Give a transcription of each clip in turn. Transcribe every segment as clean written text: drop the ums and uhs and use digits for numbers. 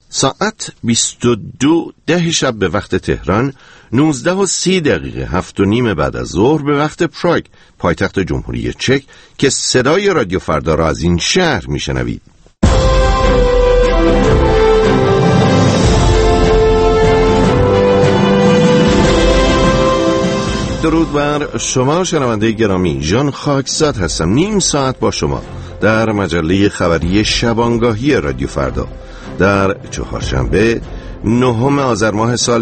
ساعت 22:10 شب به وقت تهران، 19:30 7:30 بعد از ظهر به وقت پراگ، پایتخت جمهوری چک، که صدای رادیو فردا را از این شهر میشنوید. درود بر شما شنونده گرامی، ژان خاکزاد هستم. نیم ساعت با شما در مجله خبری شبانگاهی رادیو فردا در چهارشنبه 9 آذر ماه سال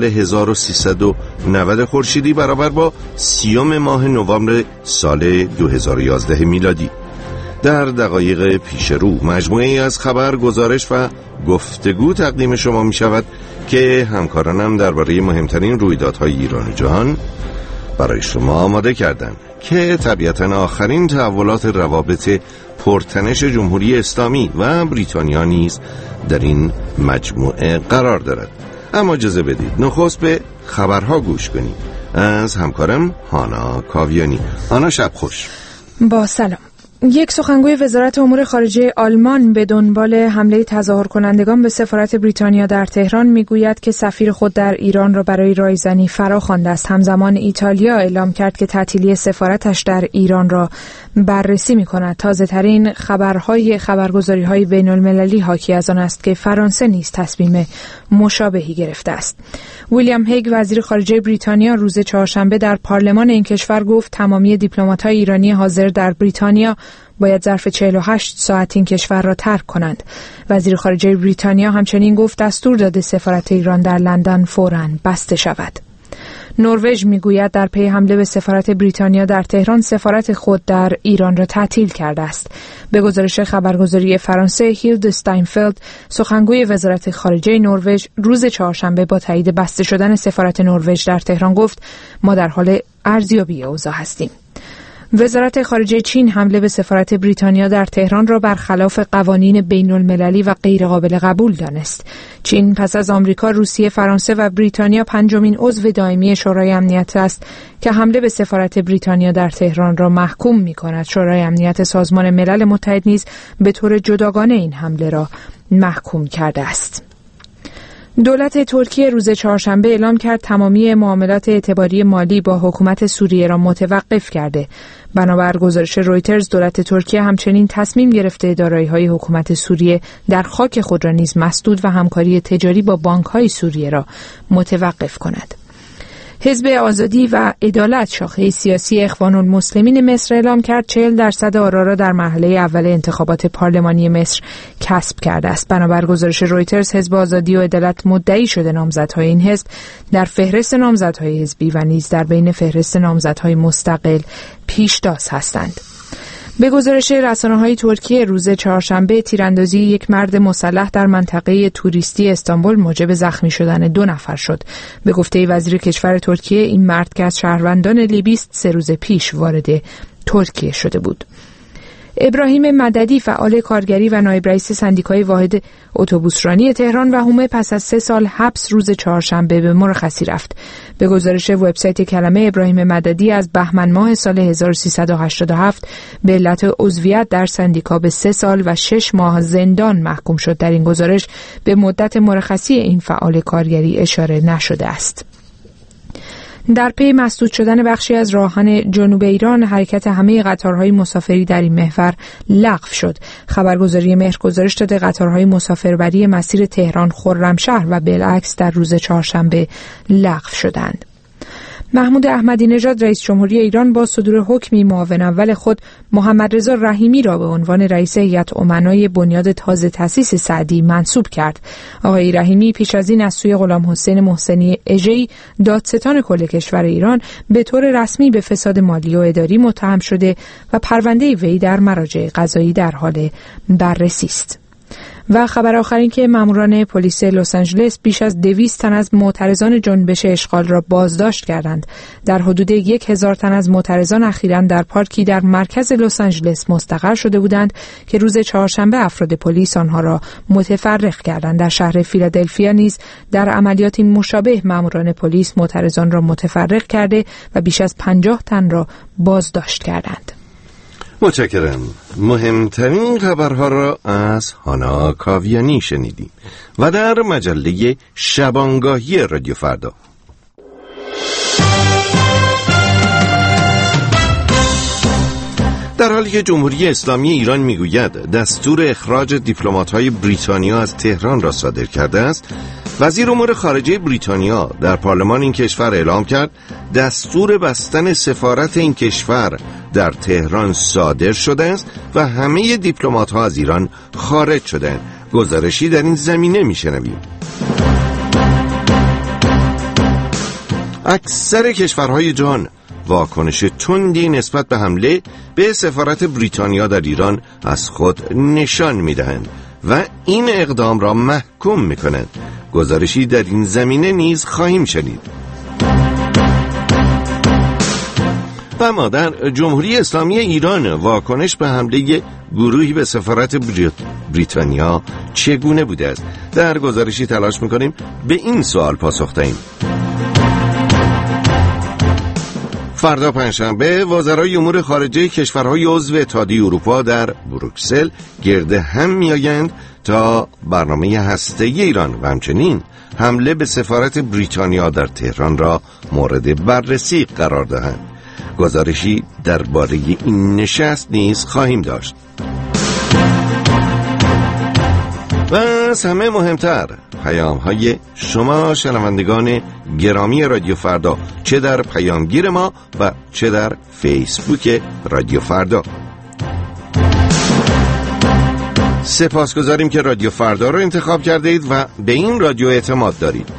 1390 خورشیدی برابر با 30 ماه نوامبر سال 2011 میلادی. در دقایق پیش رو مجموعه‌ای از خبر، گزارش و گفتگو تقدیم شما می شود که همکارانم درباره مهمترین رویدادهای ایران و جهان برای شما آماده کردن که طبیعتاً آخرین تحولات روابط پرتنش جمهوری اسلامی و بریتانیا نیز در این مجموعه قرار دارد. اما اجازه بدید نخست به خبرها گوش کنید از همکارم هانا کاویانی. هانا، شب خوش. با سلام. یک سخنگوی وزارت امور خارجه آلمان به دنبال حمله تظاهر کنندگان به سفارت بریتانیا در تهران میگوید که سفیر خود در ایران را برای رایزنی فرا خوانده است. همزمان ایتالیا اعلام کرد که تعطیلی سفارتش در ایران را بررسی می‌کند. تازه‌ترین خبرگزاری‌های بین‌المللی حاکی از آن است که فرانسه نیز تصمیم مشابهی گرفته است. ویلیام هیگ، وزیر خارجه بریتانیا، روز چهارشنبه در پارلمان این کشور گفت تمامی دیپلمات‌های ایرانی حاضر در بریتانیا باید ظرف 48 ساعت این کشور را ترک کنند. وزیر خارجه بریتانیا همچنین گفت دستور داده سفارت ایران در لندن فوراً بسته شود. نروژ میگوید در پی حمله به سفارت بریتانیا در تهران، سفارت خود در ایران را تعطیل کرده است. به گزارش خبرگزاری فرانسه، هیلد استاینفلد، سخنگوی وزارت خارجه نروژ، روز چهارشنبه با تایید بسته شدن سفارت نروژ در تهران گفت ما در حال ارزیابی اوضاع هستیم. وزارت خارجه چین حمله به سفارت بریتانیا در تهران را برخلاف قوانین بین‌المللی و غیرقابل قبول دانست. چین پس از آمریکا، روسیه، فرانسه و بریتانیا پنجمین عضو دائمی شورای امنیت است که حمله به سفارت بریتانیا در تهران را محکوم می‌کند. شورای امنیت سازمان ملل متحد نیز به طور جداگانه این حمله را محکوم کرده است. دولت ترکیه روز چهارشنبه اعلام کرد تمامی معاملات اعتباری مالی با حکومت سوریه را متوقف کرده. بنابر گزارش رویترز، دولت ترکیه همچنین تصمیم گرفته دارایی‌های حکومت سوریه در خاک خود را نیز مسدود و همکاری تجاری با بانک‌های سوریه را متوقف کند. حزب آزادی و عدالت، شاخه سیاسی اخوان المسلمین مصر، اعلام کرد 40% آرا را در مرحله اول انتخابات پارلمانی مصر کسب کرده است. بنابر گزارش رویترز، حزب آزادی و عدالت مدعی شده نامزدهای این حزب در فهرست نامزدهای حزبی و نیز در بین فهرست نامزدهای مستقل پیشتاز هستند. به گزارش رسانه‌های ترکیه، روز چهارشنبه تیراندازی یک مرد مسلح در منطقه توریستی استانبول موجب زخمی شدن 2 نفر شد. به گفته وزیر کشور ترکیه، این مرد که از شهروندان لیبی است 3 روز پیش وارد ترکیه شده بود. ابراهیم مددی، فعال کارگری و نایب رئیس سندیکای واحد اتوبوسرانی تهران و حومه، پس از 3 سال حبس روز چهارشنبه به مرخصی رفت. به گزارش وبسایت کلمه، ابراهیم مددی از بهمن ماه سال 1387 به علت عضویت در سندیکا به 3 سال و 6 ماه زندان محکوم شد. در این گزارش به مدت مرخصی این فعال کارگری اشاره نشده است. در پی مسدود شدن بخشی از راهان جنوب ایران، حرکت همه قطارهای مسافری در این محور لغو شد. خبرگزاری مهر گزارش داده قطارهای مسافربری مسیر تهران خرمشهر و بالعکس در روز چهارشنبه لغو شدند. محمود احمدی نژاد، رئیس جمهوری ایران، با صدور حکمی معاون اول خود محمد رضا رحیمی را به عنوان رئیس هیئت امنای بنیاد تازه تأسیس سعدی منصوب کرد. آقای رحیمی پیش از این از سوی غلام حسین محسنی اژه‌ای، دادستان کل کشور ایران، به طور رسمی به فساد مالی و اداری متهم شده و پرونده وی در مراجع قضایی در حال بررسی است. و خبر آخرین که ماموران پلیس لس آنجلس بیش از 200 تن از معترضان جنبش اشغال را بازداشت کردند. در حدود 1000 تن از معترضان اخیراً در پارکی در مرکز لس آنجلس مستقر شده بودند که روز چهارشنبه افراد پلیس آنها را متفرق کردند. در شهر فیلادلفیا نیز در عملیاتی مشابه ماموران پلیس معترضان را متفرق کرده و بیش از 50 تن را بازداشت کردند. متشکرم. مهمترین خبرها را از هانا کاویانی شنیدیم و در مجله شبانگاهی رادیو فردا. در حالی که جمهوری اسلامی ایران میگوید دستور اخراج دیپلمات‌های بریتانیا از تهران را صادر کرده است، وزیر امور خارجه بریتانیا در پارلمان این کشور اعلام کرد دستور بستن سفارت این کشور در تهران صادر شده است و همه دیپلمات‌ها از ایران خارج شدند. گزارشی در این زمینه میشنویم. اکثر کشورهای جهان واکنش تندی نسبت به حمله به سفارت بریتانیا در ایران از خود نشان می‌دهند و این اقدام را محکوم می‌کنند. گزارشی در این زمینه نیز خواهیم شنید. و ما در جمهوری اسلامی ایران واکنش به حمله گروهی به سفارت بریتانیا چگونه بوده است؟ در گزارشی تلاش می‌کنیم به این سوال پاسخ دهیم. فردا پنجشنبه وزرای امور خارجه کشورهای عضو اتحادیه اروپا در بروکسل گرد هم می‌آیند تا برنامه هسته‌ای ایران و همچنین حمله به سفارت بریتانیا در تهران را مورد بررسی قرار دهند. گزارشی درباره این نشست نیز خواهیم داشت. و از همه مهمتر پیام‌های شما شنوندگان گرامی رادیو فردا، چه در پیامگیر ما و چه در فیسبوک رادیو فردا. سپاسگزاریم که رادیو فردا رو انتخاب کرده اید و به این رادیو اعتماد دارید.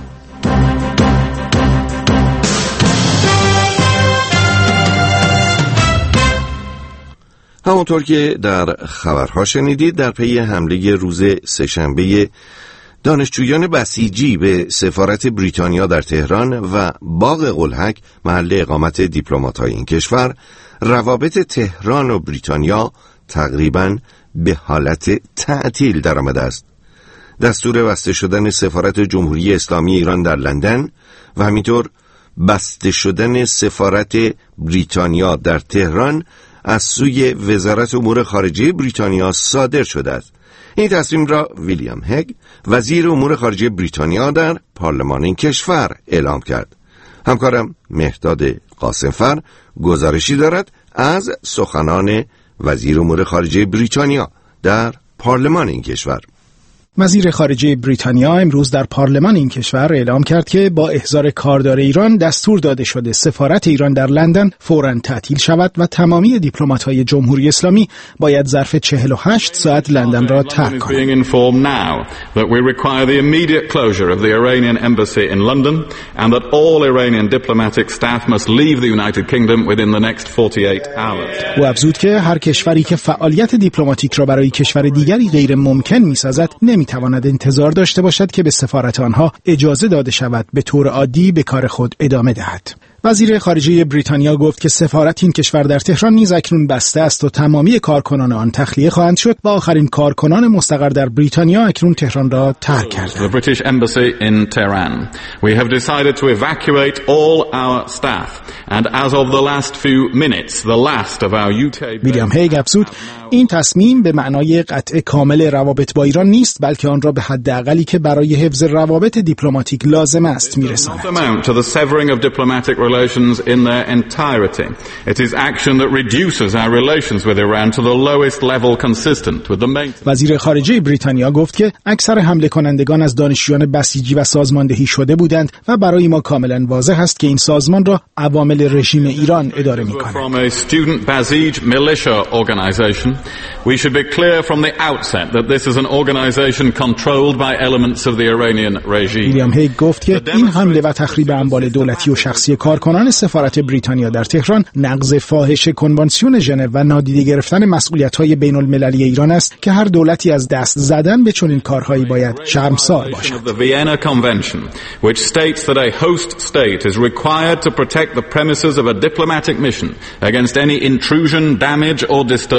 همونطور که در خبرها شنیدید، در پی حمله روز سه‌شنبه دانشجویان بسیجی به سفارت بریتانیا در تهران و باغ قلهک محل اقامت دیپلمات‌های این کشور، روابط تهران و بریتانیا تقریباً به حالت تعطیل درآمده است. دستور بسته شدن سفارت جمهوری اسلامی ایران در لندن و همینطور بسته شدن سفارت بریتانیا در تهران از سوی وزارت امور خارجه بریتانیا صادر شده است. این تصمیم را ویلیام هگ، وزیر امور خارجه بریتانیا، در پارلمان این کشور اعلام کرد. همکارم مهرداد قاسمفر گزارشی دارد از سخنان وزیر امور خارجه بریتانیا در پارلمان این کشور. وزیر خارجه بریتانیا امروز در پارلمان این کشور اعلام کرد که با احضار کاردار ایران دستور داده شده سفارت ایران در لندن فوراً تعطیل شود و تمامی دیپلمات‌های جمهوری اسلامی باید ظرف 48 ساعت لندن را ترک کنند. او افزود که هر کشوری که فعالیت دیپلماتیک را برای کشور دیگری غیر ممکن می‌سازد نمی‌تواند انتظار داشته باشد که به سفارت آنها اجازه داده شود به طور عادی به کار خود ادامه دهد. وزیر خارجه بریتانیا گفت که سفارت این کشور در تهران نیز اکنون بسته است و تمامی کارکنان آن تخلیه خواهند شد و آخرین کارکنان مستقر در بریتانیا اکنون تهران را ترک کردند. The British Embassy in Tehran. We have decided to evacuate all our staff and as of the last few minutes the last of our UK. ویلیام هیگ افزود این تصمیم به معنای قطع کامل روابط با ایران نیست، بلکه آن را به حداقلی که برای حفظ روابط دیپلماتیک لازم است میرساند. Relations in their entirety. It is action that reduces our relations with Iran to the lowest level consistent with the main. وزیر خارجه بریتانیا گفت که اکثر حمله کنندگان از دانشجویان بسیجی و سازماندهی شده بودند و برای ما کاملا واضح است که این سازمان را عوامل رژیم ایران اداره می‌کند. From a student Basij militia organization, we should be clear from the outset that this is an organization controlled by elements of the Iranian regime. ویلیام هیگ گفت که این حمله و تخریب اموال دولتی و شخصی کارکنان سفارت بریتانیا در تهران نقض فاحش کنوانسیون ژنو و نادیده گرفتن مسئولیت‌های بین‌المللی ایران است که هر دولتی از دست زدن به چنین کارهایی باید شرمسار باشد. The Vienna Convention, which states that a host state is required to protect the premises of a diplomatic mission against any intrusion, damage or disturbance.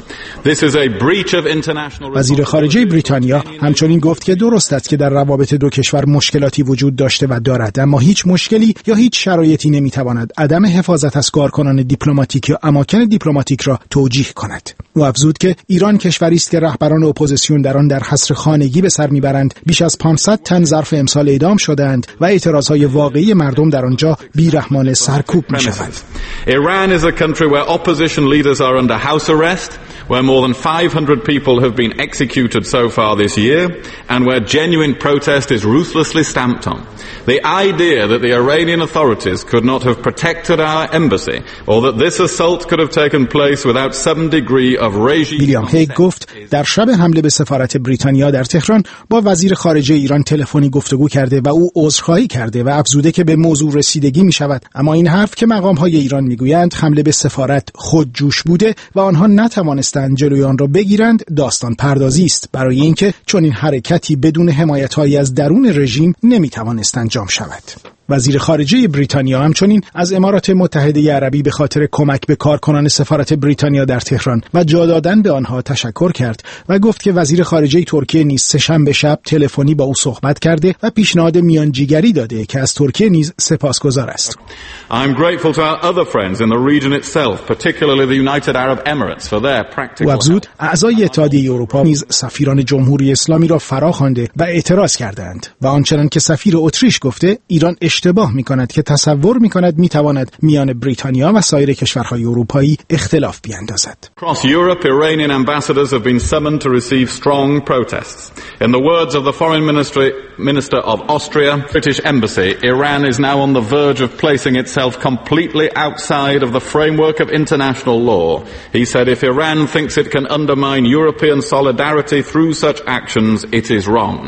This is a breach of international. وزیر خارجه بریتانیا همچنین گفت که درست است که در روابط دو کشور مشکلاتی وجود داشته و دارد، اما هیچ مشکلی یا هیچ شرایطی نمیتواند عدم حفاظت از کارکنان دیپلماتیک یا اماکن دیپلماتیک را توجیه کند. او افزود که ایران کشوری است که رهبران اپوزیسیون در آن در حصر خانگی به سر میبرند، بیش از 500 تن ظرف امسال اعدام شدند و اعتراضهای واقعی مردم در آنجا بیرحمانه سرکوب میشوند. Iran is a country where opposition leaders are under house arrest, where more than 500 people have been executed so far this year, and where genuine protest is ruthlessly stamped on. The idea that the Iranian authorities could not have protected our embassy, or that this assault could have taken place without some degree of regime. ویلیام هیگ گفت در شب حمله به سفارت بریتانیا در تهران با وزیر خارجه ایران تلفنی گفتگو کرده و او عذرخواهی کرده و افزوده که به موضوع رسیدگی می شود، اما این حرف که مقام‌های ایران میگویند حمله به سفارت خودجوش بوده و آنها نتوانستند جلوی آن را بگیرند داستان پردازی است، برای اینکه چون این حرکتی بدون حمایت‌هایی از درون رژیم نمیتوانست انجام شود. وزیر خارجه بریتانیا همچنین از امارات متحده عربی به خاطر کمک به کارکنان سفارت بریتانیا در تهران و جا دادن به آنها تشکر کرد و گفت که وزیر خارجه ترکیه نیز سه‌شنبه شب تلفنی با او صحبت کرده و پیشنهاد میانجیگری داده که از ترکیه نیز سپاسگزار است. I'm grateful to our other friends in the region itself, particularly the United Arab Emirates for their practical. و افزود اعضای اتحادیه اروپا نیز سفیران جمهوری اسلامی را فراخوانده و اعتراض کردند و آنچنان که سفیر اتریش گفته ایران اشتباه می‌کند که تصور می‌کند می‌تواند میان بریتانیا و سایر کشورهای اروپایی اختلاف بیاندازد. Across Europe, Iranian ambassadors have been summoned to receive strong protests. In the words of the Foreign Minister of Austria, British Embassy, Iran is now on the verge of placing itself completely outside of the framework of international law. He said if Iran thinks it can undermine European solidarity through such actions, it is wrong.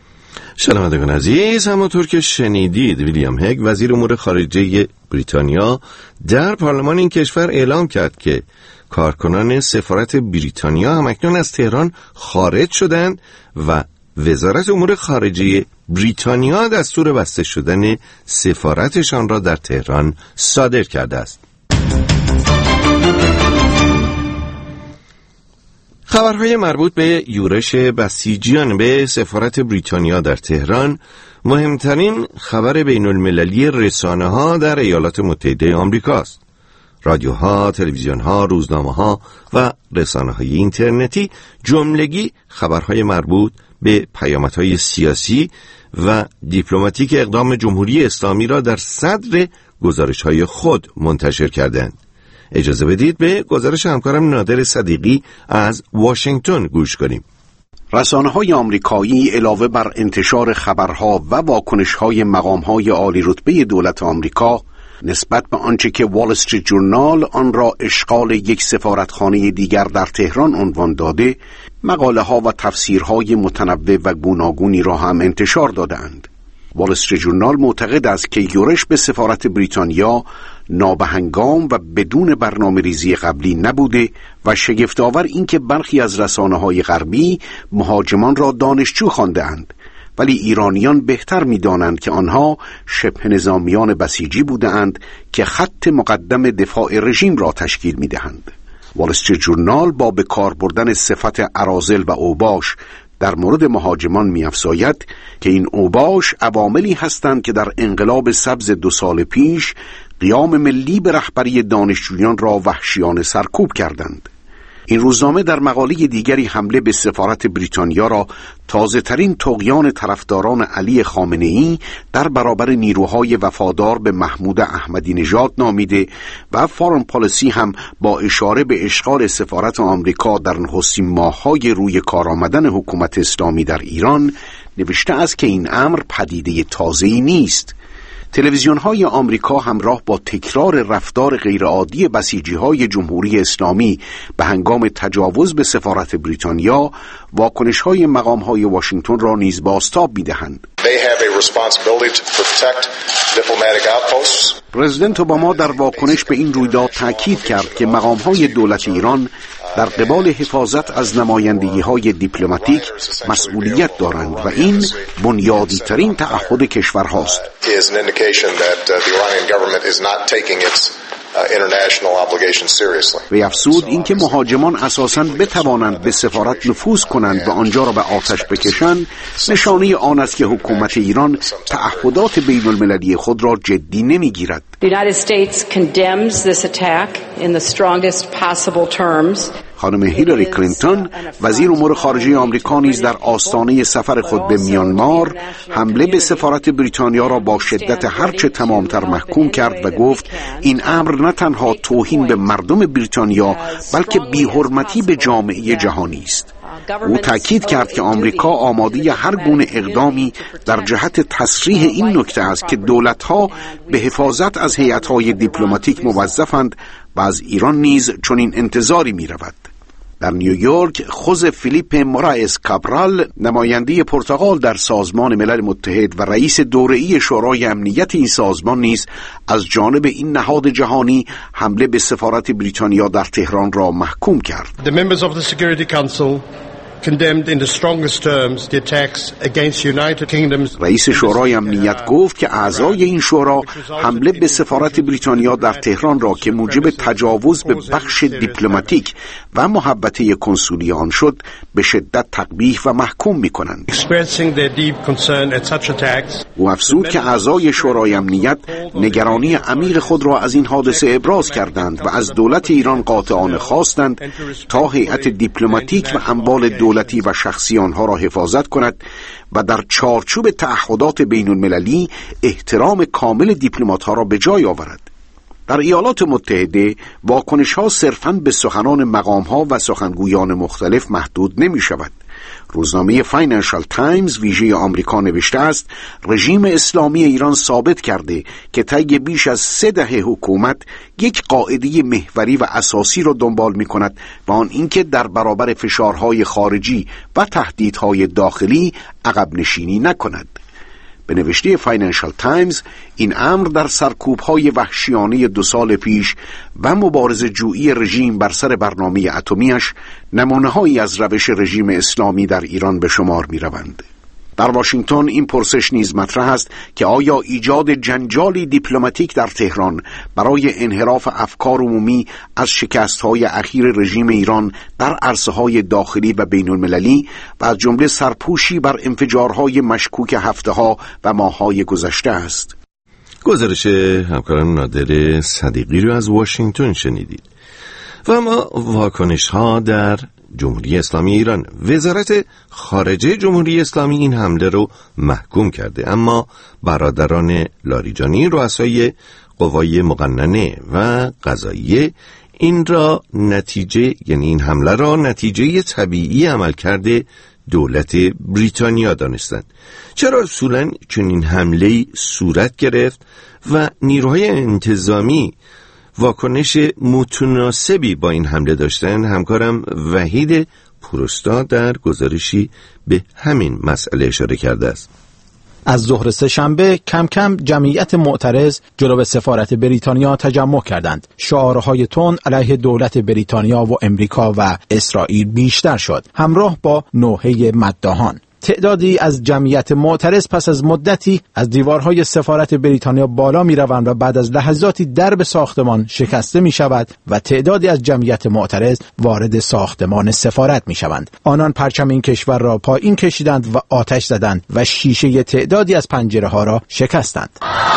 شنوندگان عزیز، همونطور که شنیدید ویلیام هیگ وزیر امور خارجه بریتانیا در پارلمان این کشور اعلام کرد که کارکنان سفارت بریتانیا همکنون از تهران خارج شدند و وزارت امور خارجه بریتانیا دستور بسته شدن سفارتشان را در تهران صادر کرده است. خبرهای مربوط به یورش بسیجیان به سفارت بریتانیا در تهران مهمترین خبر بین المللی رسانه‌ها در ایالات متحده آمریکا است. رادیوها، تلویزیون‌ها، روزنامه‌ها و رسانه‌های اینترنتی جملگی خبرهای مربوط به پیامدهای سیاسی و دیپلماتیک اقدام جمهوری اسلامی را در صدر گزارش‌های خود منتشر کردند. اجازه بدید به گزارش همکارم نادر صدیقی از واشنگتن گوش کنیم. رسانه‌های آمریکایی علاوه بر انتشار خبرها و واکنش‌های مقام‌های عالی رتبه دولت آمریکا نسبت به آنچه که وال استریت جورنال آن را اشغال یک سفارتخانه دیگر در تهران عنوان داده، مقاله‌ها و تفسیرهای متنوع و گوناگونی را هم انتشار دادند. وال استریت جورنال معتقد است که یورش به سفارت بریتانیا نابهنگام و بدون برنامه‌ریزی قبلی نبوده و شگفت‌آور این که برخی از رسانه‌های غربی مهاجمان را دانشجو خوانده‌اند، ولی ایرانیان بهتر می‌دانند که آنها شبه نظامیان بسیجی بودند که خط مقدم دفاع رژیم را تشکیل می‌دهند. وال استریت جورنال با به کار بردن صفت اراذل و اوباش در مورد مهاجمان می‌افزاید که این اوباش عواملی هستند که در انقلاب سبز 2 سال پیش قیام ملی به رهبری دانشجویان را وحشیانه سرکوب کردند. این روزنامه در مقاله دیگری حمله به سفارت بریتانیا را تازه ترین طغیان طرفداران علی خامنه‌ای در برابر نیروهای وفادار به محمود احمدی نژاد نامیده و فارن پالیسی هم با اشاره به اشغال سفارت آمریکا در نخستین ماه‌های روی کار آمدن حکومت اسلامی در ایران نوشته است که این امر پدیده تازه‌ای نیست. تلویزیون‌های آمریکا همراه با تکرار رفتار غیرعادی بسیجی‌های جمهوری اسلامی به هنگام تجاوز به سفارت بریتانیا، واکنش‌های مقام‌های واشنگتن را نیز بازتاب می‌دهند. پرزیدنت اوباما در واکنش به این رویداد تاکید کرد که مقام‌های دولت ایران در قبال حفاظت از نمایندگی‌های دیپلماتیک مسئولیت دارند و این بنیادی ترین تعهد کشور هاست. و افزود اینکه مهاجمان اساساً بتوانند به سفارت نفوذ کنند و آنجا را به آتش بکشند نشانه آن است که حکومت ایران تعهدات بین المللی خود را جدی نمیگیرد. خانم هیلاری کلینتون وزیر امور خارجه آمریکا نیز در آستانه سفر خود به میانمار حمله به سفارت بریتانیا را با شدت هرچه تمامتر محکوم کرد و گفت این امر نه تنها توهین به مردم بریتانیا بلکه بی‌حرمتی به جامعه جهانی است. او تأکید کرد که آمریکا آماده هر گونه اقدامی در جهت تصریح این نکته است که دولت‌ها به حفاظت از هیئت‌های دیپلماتیک موظفند و از ایران نیز چنین انتظاری می‌رود. در نیویورک خوزه فیلیپ مورایس کابرال نماینده پرتغال در سازمان ملل متحد و رئیس دوره‌ای شورای امنیت این سازمان نیز از جانب این نهاد جهانی حمله به سفارت بریتانیا در تهران را محکوم کرد. The members of the Security Council condemned in the strongest terms the attacks against United Kingdom's. رئیس شورای امنیت گفت که اعضای این شورا حمله به سفارت بریتانیا در تهران را که موجب تجاوز به بخش دیپلماتیک و محبته کنسولی آن شد به شدت تقبیح و محکوم می‌کنند. او افزود که اعضای شورای امنیت نگرانی عمیق خود را از این حادثه ابراز کردند و از دولت ایران قاطعانه خواستند تا هیئت دیپلماتیک و اموال دولتی و شخصی آنها را حفاظت کند و در چارچوب تعهدات بین المللی احترام کامل دیپلمات‌ها را به جای آورد. در ایالات متحده واکنش‌ها صرفاً به سخنان مقام‌ها و سخنگویان مختلف محدود نمی‌شود. روزنامه فاینانشال تایمز ویژه آمریکا نوشته است رژیم اسلامی ایران ثابت کرده که طی بیش از 3 دهه حکومت یک قاعده محوری و اساسی را دنبال می کند و آن اینکه در برابر فشارهای خارجی و تهدیدهای داخلی عقب نشینی نکند. به نوشته فاینانشال تایمز این امر در سرکوب‌های وحشیانه 2 سال پیش و مبارزه جویی رژیم بر سر برنامه اتمیش نمونه‌هایی از روش رژیم اسلامی در ایران به شمار می‌روند. در واشنگتن این پرسش نیز مطرح است که آیا ایجاد جنجالی دیپلماتیک در تهران برای انحراف افکار عمومی از شکست‌های اخیر رژیم ایران در عرصه‌های داخلی و بین‌المللی و از جمله سرپوشی بر انفجارهای مشکوک هفته‌ها و ماه‌های گذشته است؟ گزارش همکاران نادر صدیقی رو از واشنگتن شنیدید. و اما واکنش‌ها در جمهوری اسلامی ایران. وزارت خارجه جمهوری اسلامی این حمله رو محکوم کرده، اما برادران لاریجانی رؤسای قوای مقننه و قضاییه این حمله را نتیجه طبیعی عملکرد دولت بریتانیا دانستند. چرا اصولاً چنین حمله‌ای صورت گرفت و نیروهای انتظامی واکنش متناسبی با این حمله داشتن؟ همکارم وحید پوروستا در گزارشی به همین مسئله اشاره کرده است. از ظهر سه‌شنبه کم کم جمعیت معترض جلو سفارت بریتانیا تجمع کردند. شعارهای تند علیه دولت بریتانیا و امریکا و اسرائیل بیشتر شد، همراه با نوحه مداحان. تعدادی از جمعیت معترض پس از مدتی از دیوارهای سفارت بریتانیا بالا می روند و بعد از لحظاتی درب ساختمان شکسته می شود و تعدادی از جمعیت معترض وارد ساختمان سفارت می شوند. آنان پرچم این کشور را پایین کشیدند و آتش زدند و شیشه تعدادی از پنجره ها را شکستند.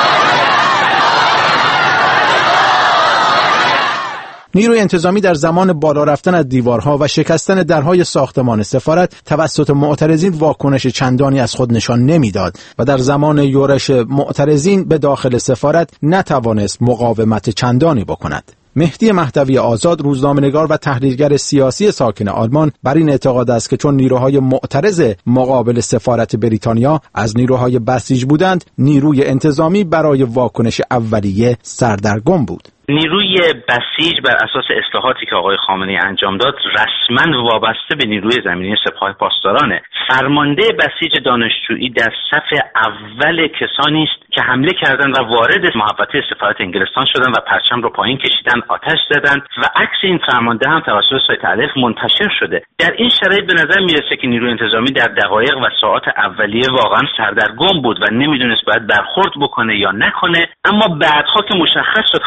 نیروی انتظامی در زمان بالا رفتن از دیوارها و شکستن درهای ساختمان سفارت توسط معترضین واکنش چندانی از خود نشان نمیداد و در زمان یورش معترضین به داخل سفارت نتوانست مقاومت چندانی بکند. مهدی مهدوی آزاد، روزنامه‌نگار و تحلیلگر سیاسی ساکن آلمان، بر این اعتقاد است که چون نیروهای معترض مقابل سفارت بریتانیا از نیروهای بسیج بودند، نیروی انتظامی برای واکنش اولیه سردرگم بود. نیروی بسیج بر اساس اصلاحاتی که آقای خامنه‌ای انجام داد رسما وابسته به نیروی زمینی سپاه پاسدارانه. فرمانده بسیج دانشجویی در صف اول کسانی است که حمله کردند و وارد محوطه سفارت انگلستان شدند و پرچم رو پایین کشیدند، آتش زدند و عکس این فرمانده هم توسط سایت الف منتشر شده. در این شرایط به نظر میرسه که نیروی انتظامی در دقایق و ساعات اولیه واقعا سردرگم بود و نمیدونست باید برخورد بکنه یا نکنه، اما بعدها که مشخص شد هم آقای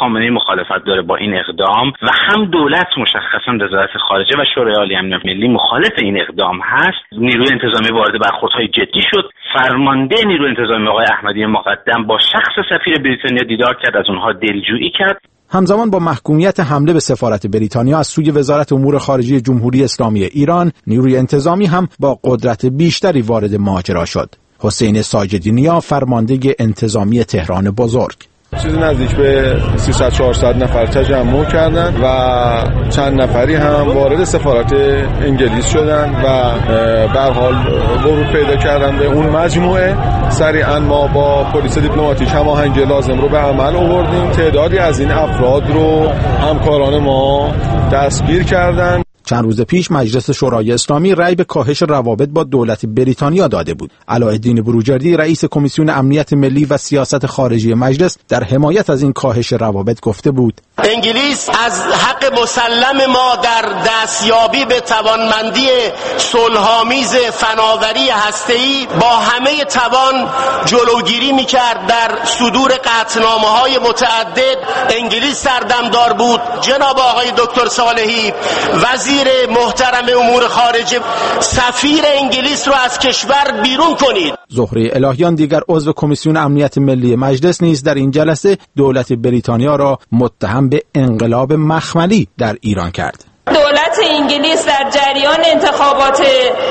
خامنه‌ای مخالفت داره با این اقدام و هم دولت مشخصا وزارت خارجه و شورای عالی امنیت ملی مخالف این اقدام هست، نیروی انتظامی وارد برخوردهای جدی شد. فرمانده نیروی انتظامی آقای احمدی مقدم با شخص سفیر بریتانیا دیدار کرد، از اونها دلجویی کرد. همزمان با محکومیت حمله به سفارت بریتانیا از سوی وزارت امور خارجه جمهوری اسلامی ایران، نیروی انتظامی هم با قدرت بیشتری وارد ماجرا شد. حسین ساجدینیا، فرمانده انتظامی تهران بزرگ: چیزی نزدیک به 300-400 نفر تجمع کردن و چند نفری هم وارد سفارت انگلیس شدن و به هر حال ورود پیدا کردن به اون مجموعه. سریعا ما با پلیس دیپلماتیک هماهنگی لازم رو به عمل آوردیم. تعدادی از این افراد رو همکاران ما دستگیر کردن. چند روز پیش مجلس شورای اسلامی رأی به کاهش روابط با دولت بریتانیا داده بود. علاءالدین بروجردی، رئیس کمیسیون امنیت ملی و سیاست خارجی مجلس، در حمایت از این کاهش روابط گفته بود: انگلیس از حق مسلم ما در دستیابی به توانمندی صلح‌آمیز فناوری هسته‌ای با همه توان جلوگیری می‌کرد. در صدور قطعنامه‌های متعدد انگلیس سردمدار بود. جناب آقای دکتر صالحی، وزیر محترم امور خارجه، سفیر انگلیس رو از کشور بیرون کنید. زهره الهیان، دیگر عضو کمیسیون امنیت ملی مجلس، نیز در این جلسه دولت بریتانیا را متهم به انقلاب مخملی در ایران کرد. دولت انگلیس در جریان انتخابات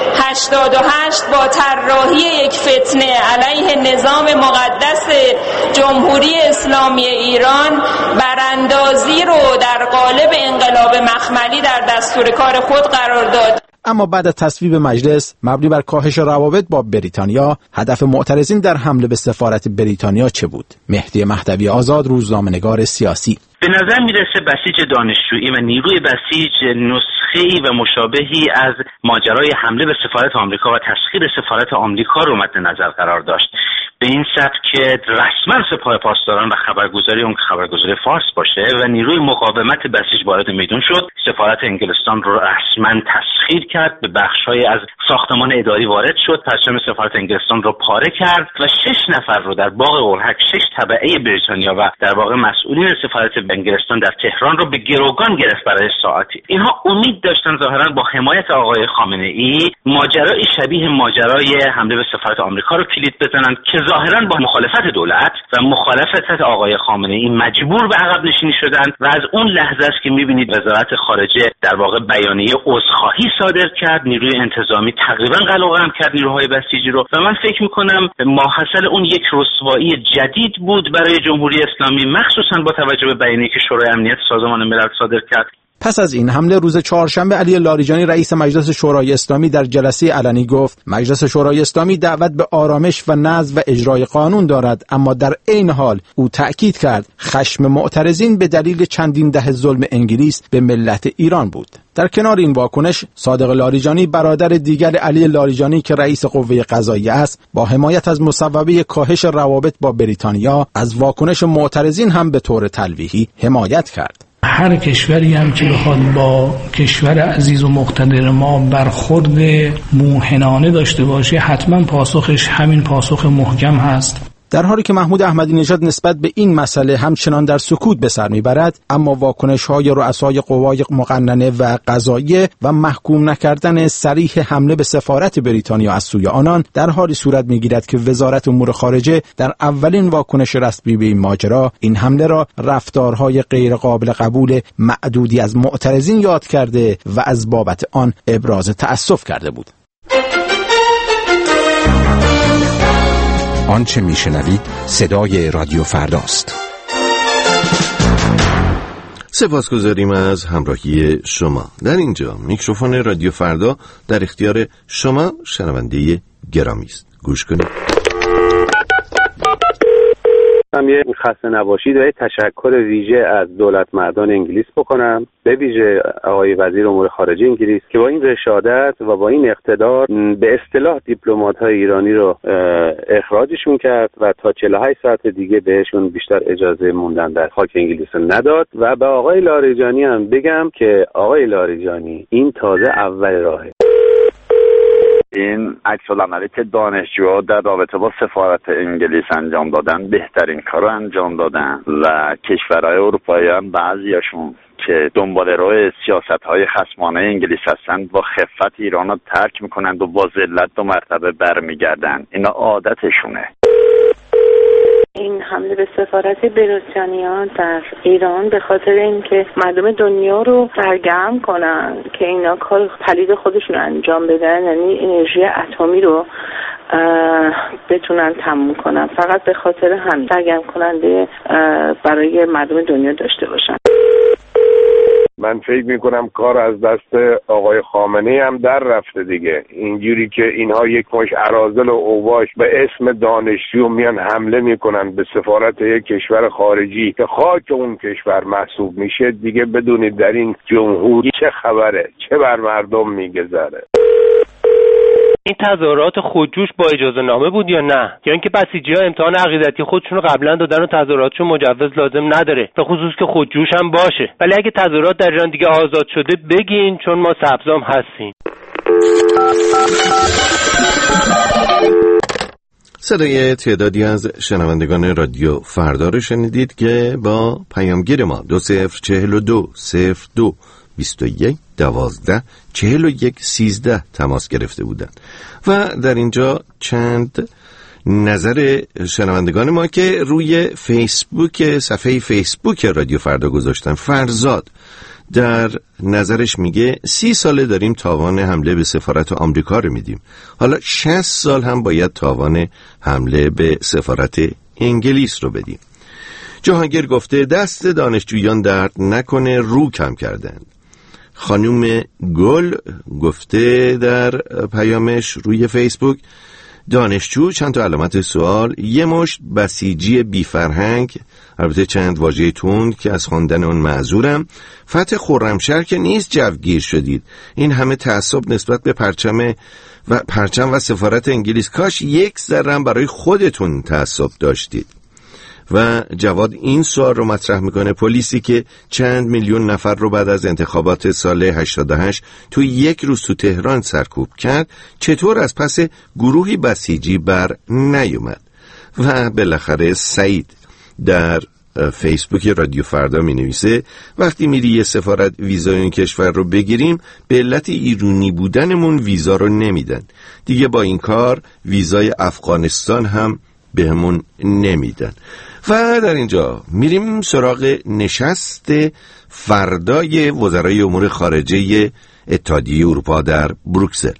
88 با طراحی یک فتنه علیه نظام مقدس جمهوری اسلامی ایران براندازی رو در قالب انقلاب مخملی در دستور کار خود قرار داد. اما بعد از تصویب مجلس مبنی بر کاهش روابط با بریتانیا، هدف معترضین در حمله به سفارت بریتانیا چه بود؟ مهدی مهدوی آزاد، روزنامه‌نگار سیاسی: به نظر میرسه بسیج دانشجویی و نیروی بسیج نسخه‌ای و مشابهی از ماجرای حمله به سفارت آمریکا و تسخیر سفارت آمریکا رو مد نظر قرار داشت. به این سبک که رسما سپاه پاسداران و خبرگزاری اون خبرگزاری فارس باشه و نیروی مقاومت بسیج وارد میدون شد، سفارت انگلستان رو رسما تسخیر کرد، به بخش‌های از ساختمان اداری وارد شد، پرچم سفارت انگلستان رو پاره کرد و 6 نفر رو در باغ اولهک، 6 تبعه بریتانیا و در واقع مسئولین سفارت انگلستان در تهران رو به گروگان گرفت برای ساعتی. اینها امید داشتن ظاهرا با حمایت آقای خامنه‌ای ماجرای شبیه ماجرای حمله به سفارت آمریکا رو کلید بزنن که ظاهرا با مخالفت دولت و مخالفت آقای خامنه‌ای مجبور به عقب نشینی شدن و از اون لحظه است که می‌بینید وزارت خارجه در واقع بیانیه عذرخواهی صادر کرد، نیروی انتظامی تقریبا قلقم کرد نیروهای بسیجی رو و من فکر می‌کنم ماحصل اون یک رسوایی جدید بود برای جمهوری اسلامی، مخصوصا با توجه به بیانیه‌ای که شورای امنیت سازمان ملل صادر کرد. پس از این حمله روز چهارشنبه علی لاریجانی، رئیس مجلس شورای اسلامی، در جلسه علنی گفت مجلس شورای اسلامی دعوت به آرامش و نظم و اجرای قانون دارد، اما در عین حال او تأکید کرد خشم معترضین به دلیل چندین دهه ظلم انگلیس به ملت ایران بود. در کنار این واکنش، صادق لاریجانی، برادر دیگر علی لاریجانی که رئیس قوه قضاییه است، با حمایت از مصوبه کاهش روابط با بریتانیا، از واکنش معترضین هم به طور تلویحی حمایت کرد. هر کشوری هم که بخواد با کشور عزیز و مقتدر ما برخورد موهنانه داشته باشه، حتما پاسخش همین پاسخ محکم هست. در حالی که محمود احمدی نژاد نسبت به این مسئله همچنان در سکوت به سر میبرد، اما واکنش‌های رؤسای قوای مقننه و قضاییه و محکوم نکردن صریح حمله به سفارت بریتانیا از سوی آنان در حالی صورت میگیرد که وزارت امور خارجه در اولین واکنش رسمی به این ماجرا این حمله را رفتارهای غیر قابل قبول معدودی از معترضین یاد کرده و از بابت آن ابراز تأسف کرده بود. آنچه میشنوید صدای رادیو فرداست. سپاسگزاریم از همراهی شما. در اینجا میکروفون رادیو فردا در اختیار شما شنونده گرامی است. گوش کنید. هم یه خسته نباشید و تشکر ویژه از دولت مردان انگلیس بکنم، به ویژه آقای وزیر امور خارجه انگلیس که با این رشادت و با این اقتدار به اصطلاح دیپلمات‌های ایرانی رو اخراجشون کرد و تا 48 ساعت دیگه بهشون بیشتر اجازه موندن در خاک انگلیس نداد. و به آقای لاریجانی هم بگم که آقای لاریجانی این تازه اول راهه. این عکس‌العملی که دانشجوها در رابطه با سفارت انگلیس انجام دادن بهترین کار رو انجام دادن و کشورهای اروپایی هم بعضیاشون که دنبال روی سیاست‌های خصمانه انگلیس هستند با خفت ایران رو ترک میکنند و با ذلت 2 مرتبه برمیگردن. اینا عادتشونه. این حمله به سفارت بریتانیا در ایران به خاطر اینکه مردم دنیا رو سرگرم کنن که اینا کار پلید خودشون انجام بدن، یعنی انرژی اتمی رو بتونن تموم کنن، فقط به خاطر همین سرگرم کننده برای مردم دنیا داشته باشن. من فکر میکنم کار از دست آقای خامنه‌ای هم در رفته دیگه. اینجوری که اینها یک مش اراذل و اوباش به اسم دانشجو میان حمله میکنن به سفارت یک کشور خارجی که خاک اون کشور محسوب میشه، دیگه بدونید در این جمهوری چه خبره، چه بر مردم میگذره. این تظاهرات خودجوش با اجازه نامه بود یا نه؟ یا اینکه بسیجی‌ها امتحان عقیدتی خودشون رو قبلا دادن و تظاهراتشون مجوز لازم نداره، به خصوص که خودجوش هم باشه. ولی اگه تظاهرات در ایران دیگه آزاد شده بگین، چون ما سبزام هستیم. صدای تعدادی از شنوندگان رادیو فردا رو شنیدید که با پیامگیر ما 2042 02 21 12 41 13 تماس گرفته بودند و در اینجا چند نظر شنوندگان ما که روی فیسبوک، صفحه فیسبوک رادیو فردا گذاشتن. فرزاد در نظرش میگه 30 ساله داریم تاوان حمله به سفارت آمریکا رو میدیم، حالا 60 سال هم باید تاوان حمله به سفارت انگلیس رو بدیم. جهانگیر گفته دست دانشجویان درد نکنه، رو کم کردن. خانوم گل گفته در پیامش روی فیسبوک دانشجو چند تا علامت سوال، یه مشت بسیجی بی فرهنگ، البته چند واژه تند که از خواندن اون معذورم. فتح خرمشهر که نیست جوگیر شدید، این همه تعصب نسبت به پرچم و سفارت انگلیس، کاش یک ذره برای خودتون تعصب داشتید. و جواد این سوال رو مطرح میکنه، پلیسی که چند میلیون نفر رو بعد از انتخابات سال 88 تو یک روز تو تهران سرکوب کرد، چطور از پس گروهی بسیجی بر نیومد؟ و بالاخره سعید در فیسبوک رادیو فردا می نویسه وقتی میری یه سفارت ویزای این کشور رو بگیریم به علت ایرانی بودنمون ویزا رو نمیدن، دیگه با این کار ویزای افغانستان هم بهمون نمیدن. و در اینجا میریم سراغ نشست فردای وزرای امور خارجه اتحادیه اروپا در بروکسل.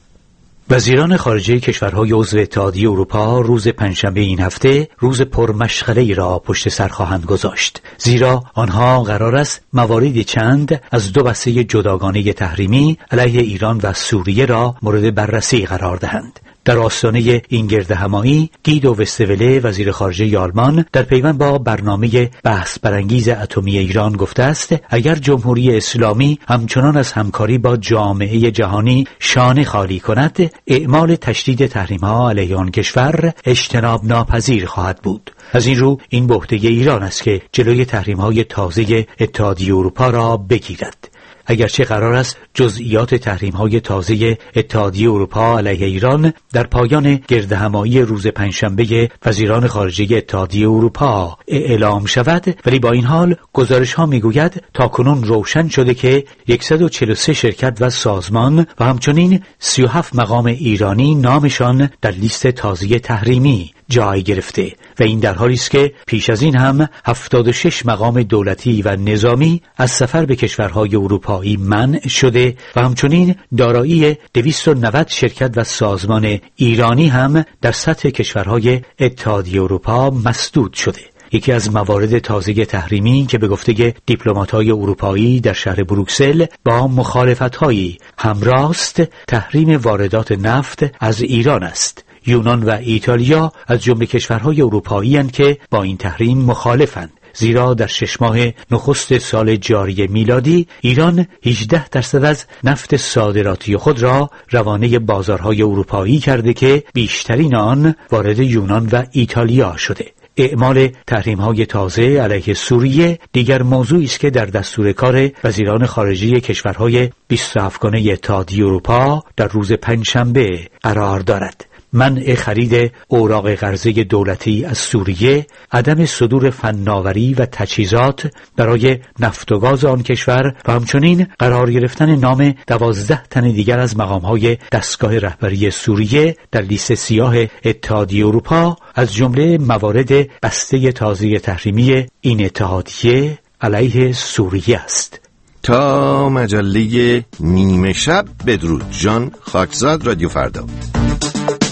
وزیران خارجه کشورهای عضو اتحادیه اروپا روز پنجشنبه این هفته روز پرمشغله‌ای را پشت سر خواهند گذاشت، زیرا آنها قرار است مواردی چند از 2 بسته جداگانه تحریمی علیه ایران و سوریه را مورد بررسی قرار دهند. در آستانه این گردهمایی گیدو وستوله وزیر خارجه آلمان در پیوند با برنامه بحث برانگیز اتمی ایران گفته است اگر جمهوری اسلامی همچنان از همکاری با جامعه جهانی شانه خالی کند، اعمال تشدید تحریم‌ها علیه آن کشور اجتناب ناپذیر خواهد بود. از این رو این بحته ایران است که جلوی تحریم‌های تازه اتحادیه اروپا را بگیرد. اگرچه قرار است جزئیات تحریم‌های تازه اتحادیه اروپا علیه ایران در پایان گردهمایی روز پنجشنبه وزیران خارجه اتحادیه اروپا اعلام شود، ولی با این حال گزارش‌ها می‌گوید تاکنون روشن شده که 143 شرکت و سازمان و همچنین 37 مقام ایرانی نامشان در لیست تازه تحریمی جای گرفته و این در حالی است که پیش از این هم 76 مقام دولتی و نظامی از سفر به کشورهای اروپایی منع شده و همچنین دارایی 290 شرکت و سازمان ایرانی هم در سطح کشورهای اتحادیه اروپا مسدود شده. یکی از موارد تازه تحریمی که به گفته دیپلمات‌های اروپایی در شهر بروکسل با مخالفت‌هایی همراه است، تحریم واردات نفت از ایران است. یونان و ایتالیا از جمله کشورهای اروپایی اند که با این تحریم مخالفند، زیرا در 6 ماه نخست سال جاری میلادی ایران 18% از نفت صادراتی خود را روانه بازارهای اروپایی کرده که بیشترین آن وارد یونان و ایتالیا شده. اعمال تحریم‌های تازه علیه سوریه دیگر موضوعی است که در دستور کار وزیران خارجه کشورهای 27 گانه اتحادیه اروپا در روز پنجشنبه قرار دارد. منع خرید اوراق قرضه دولتی از سوریه، عدم صدور فناوری و تجهیزات برای نفت و گاز آن کشور و همچنین قرار گرفتن نام 12 تن دیگر از مقام‌های دستگاه رهبری سوریه در لیست سیاه اتحادیه اروپا از جمله موارد بسته تازه تحریمی این اتحادیه علیه سوریه است. تا مجله نیمه شب، بدرود. ژان خاکزاد، رادیو فردا.